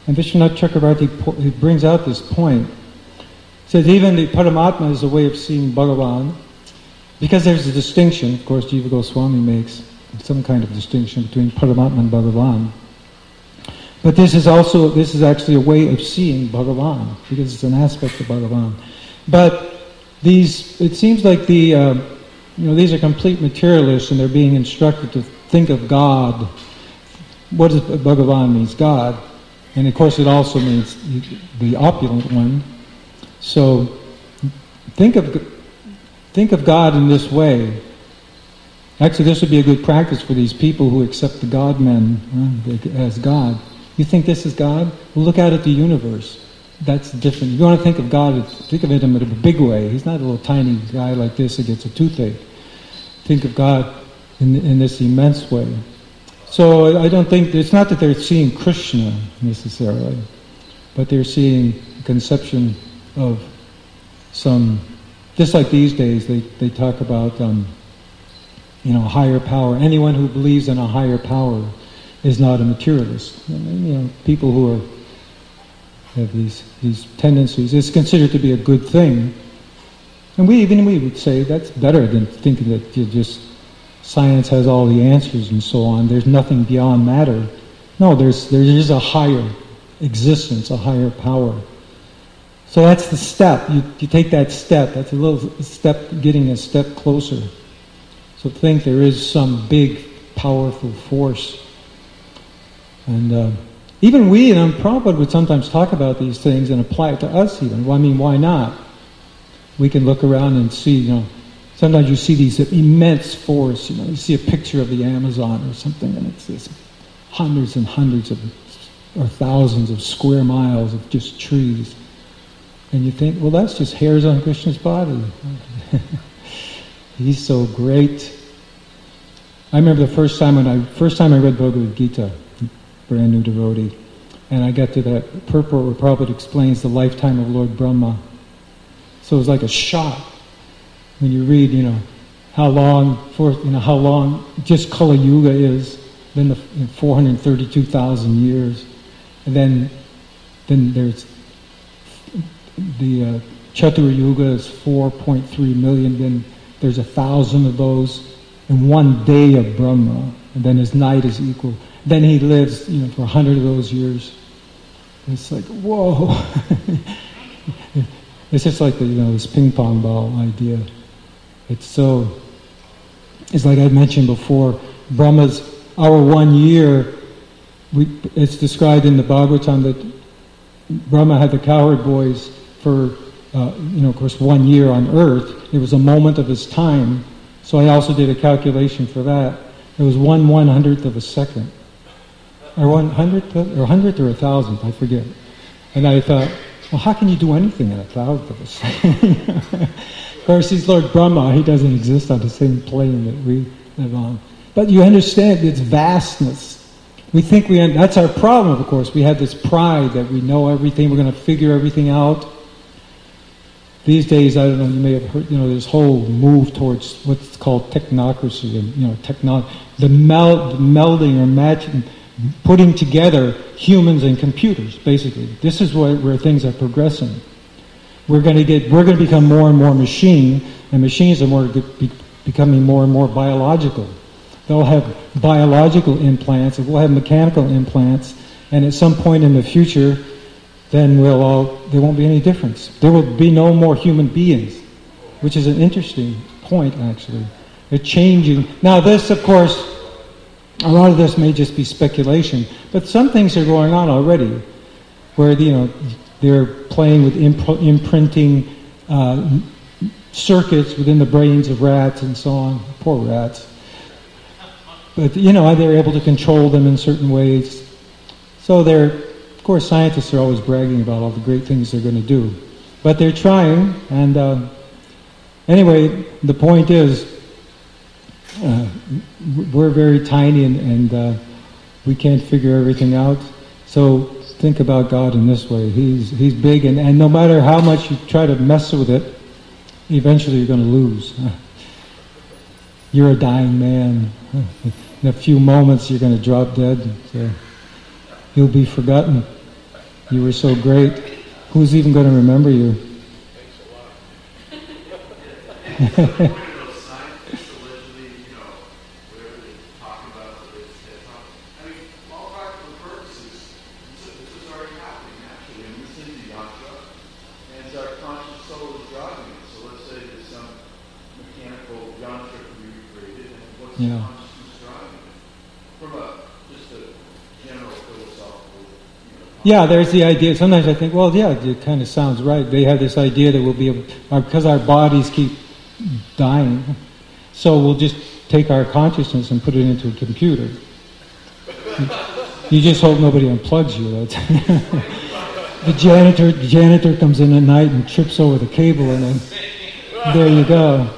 And Vishwanath Chakravarti he brings out this point. He says even the Paramatma is a way of seeing Bhagavan, because there's a distinction, of course, Jiva Goswami makes some kind of distinction between Paramatma and Bhagavan. But this is actually a way of seeing Bhagavan, because it's an aspect of Bhagavan. But it seems like these are complete materialists, and they're being instructed to think of God. What does Bhagavan means? God. And of course it also means the opulent one. So think of God in this way. Actually, this would be a good practice for these people who accept the God-men as God. You think this is God? Well, look out at the universe. That's different. You want to think of God, think of him in a big way. He's not a little tiny guy like this that gets a toothache. Think of God in this immense way. So I don't think, it's not that they're seeing Krishna necessarily, but they're seeing a conception of some, just like these days they talk about higher power. Anyone who believes in a higher power is not a materialist. People who have these tendencies, it's considered to be a good thing. And we would say that's better than thinking that science has all the answers and so on. There's nothing beyond matter. No, there is a higher existence, a higher power. So that's the step. You take that step. That's a little step, getting a step closer. So think there is some big, powerful force. And even we, and Prabhupada would sometimes talk about these things and apply it to us even. Well, I mean, why not? We can look around and see, sometimes you see these immense forests, you see a picture of the Amazon or something, and it's this hundreds and hundreds or thousands of square miles of just trees. And you think, well, that's just hairs on Krishna's body. He's so great. I remember the first time I read Bhagavad Gita, brand new devotee, and I got to that purport where Prabhupada explains the lifetime of Lord Brahma. So it was like a shock when you read, how long just Kali Yuga is, then the 432,000 years, and then there's the Chatur Yuga is 4.3 million. Then there's 1,000 of those in one day of Brahma, and then his night is equal. Then he lives, for 100 of those years. It's like, whoa. It's just like this ping pong ball idea. It's like I mentioned before, our 1 year, it's described in the Bhagavatam that Brahma had the cowherd boys for, of course, 1 year on earth. It was a moment of his time. So I also did a calculation for that. It was 1/100th of a second. Or 100th or 1,000th, I forget. And I thought, well, how can you do anything in 1,000th of a second? Of course, he's Lord Brahma. He doesn't exist on the same plane that we live on. But you understand its vastness. We think that's our problem, of course. We have this pride that we know everything, we're going to figure everything out. These days, I don't know, you may have heard, this whole move towards what's called technocracy, and, the melding or matching, putting together humans and computers, basically. This is where things are progressing. We're going to become more and more machine, and machines are becoming more and more biological. They'll have biological implants, and we'll have mechanical implants, and at some point in the future, then there won't be any difference. There will be no more human beings, which is an interesting point, actually. They're changing. Now this, of course, a lot of this may just be speculation, but some things are going on already, where they're playing with imprinting circuits within the brains of rats and so on. Poor rats. But they're able to control them in certain ways. So of course, scientists are always bragging about all the great things they're going to do, but they're trying. And anyway, the point is, we're very tiny and we can't figure everything out. So think about God in this way. He's big, and no matter how much you try to mess with it, eventually you're going to lose. You're a dying man. In a few moments you're going to drop dead. So you'll be forgotten. You were so great. Who's even going to remember you? Thanks a lot. Those scientists allegedly, whatever they talk about, all practical purposes, this is already happening naturally. And this is the yantra, and it's our conscious soul is driving it. So let's say there's some mechanical yantra to be recreated, and what's the consciousness driving it? From just a general philosophical. Yeah, there's the idea. Sometimes I think, well, yeah, it kind of sounds right. They have this idea that we'll be able, because our bodies keep dying, so we'll just take our consciousness and put it into a computer. You just hope nobody unplugs you. The janitor comes in at night and trips over the cable, and then there you go.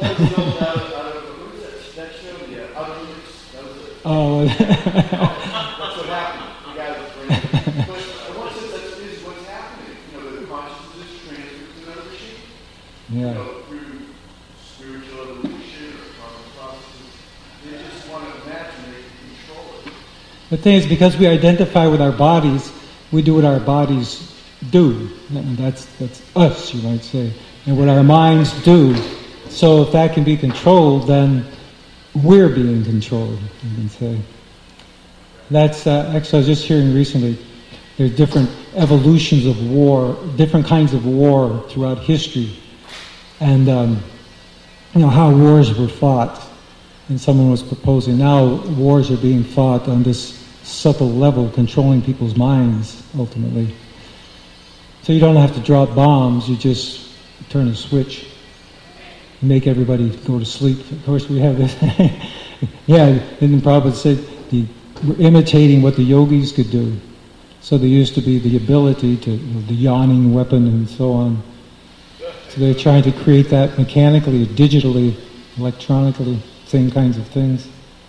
Oh. That's what happened. You guys bring it. But once this is what's happening, the consciousness is transferred to another machine. Yeah. Through spiritual evolution or karmic processes, they just want to imagine they can control it. The thing is, because we identify with our bodies, we do what our bodies do. And that's us, you might say. And what our minds do. So if that can be controlled, then we're being controlled, you can say. That's, actually I was just hearing recently, there's different evolutions of war, different kinds of war throughout history. And, how wars were fought. And someone was proposing, now wars are being fought on this subtle level, controlling people's minds, ultimately. So you don't have to drop bombs, you just turn a switch. Make everybody go to sleep. Of course, we have this. Yeah, and Prabhupada said we're imitating what the yogis could do. So there used to be the ability to, the yawning weapon and so on. So they're trying to create that mechanically, digitally, electronically, same kinds of things.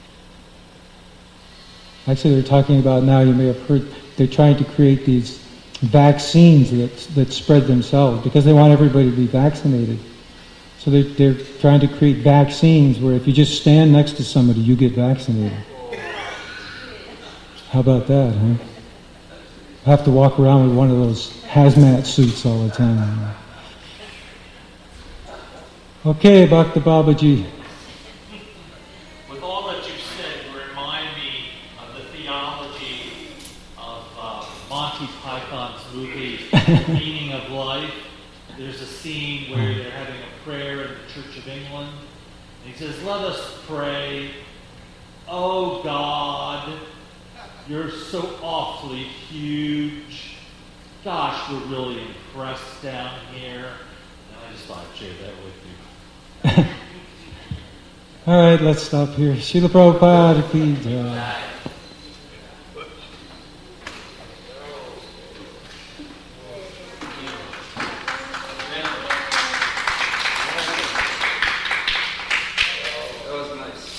Actually, they're talking about now, you may have heard, they're trying to create these vaccines that spread themselves because they want everybody to be vaccinated. So they're trying to create vaccines where if you just stand next to somebody, you get vaccinated. How about that, huh? I have to walk around with one of those hazmat suits all the time. Okay, Bhakta Babaji. With all that you said, you remind me of the theology of Monty Python's movie, Meaning of Life. There's a scene where they're having a prayer in the Church of England. And he says, let us pray, oh God, you're so awfully huge. Gosh, we're really impressed down here. And I just thought I'd share that with you. All right, let's stop here. Srila Prabhupada ki jai. That was nice.